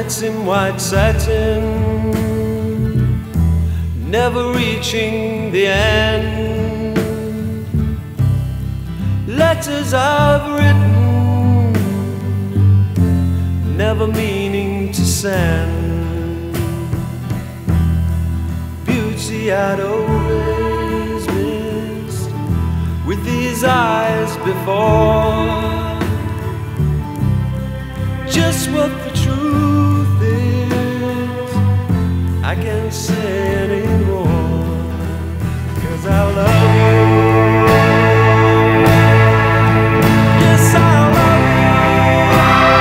Nights in white satin, never reaching the end. Letters I've written, never meaning to send. Beauty I'd always missed with these eyes before. Just what the truth is, I can't say anymore, 'cause I love you. Yes, I love you.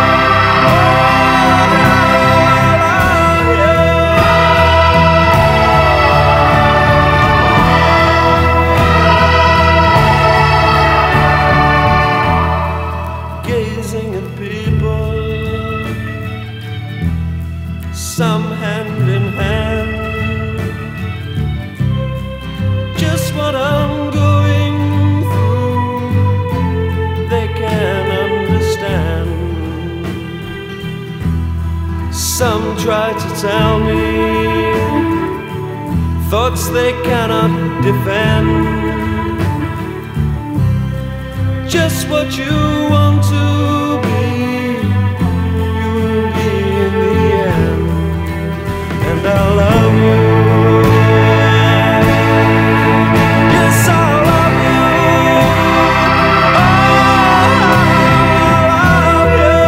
I love you. Gazing at people, some hand in hand, just what I'm going through, they can understand. Some try to tell me thoughts they cannot defend. Just what you want to be, you'll be in the end. And I love you. Yes, I love you. Oh, I love you.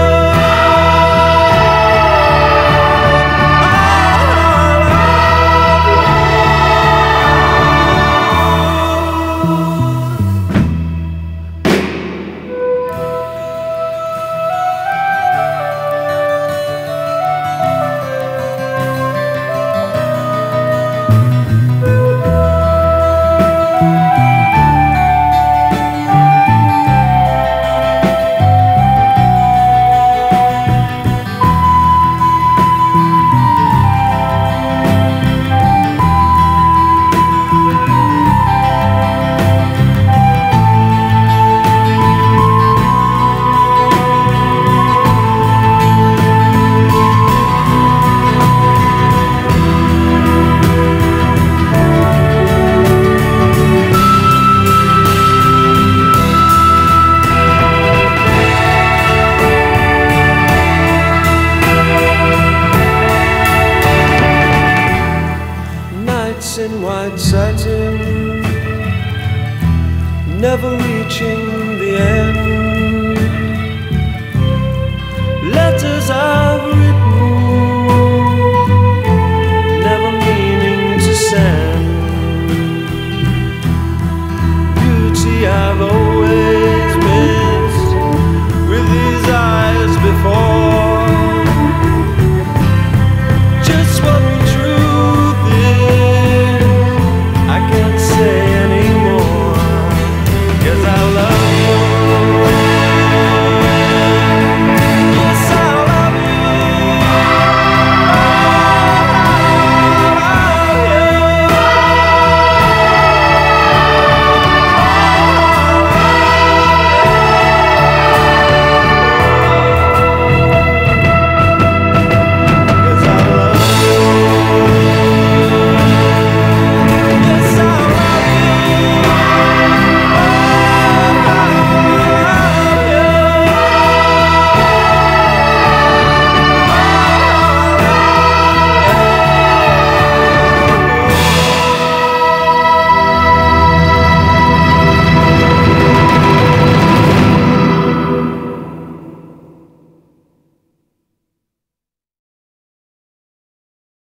In white satin, never reaching the end. Letters I've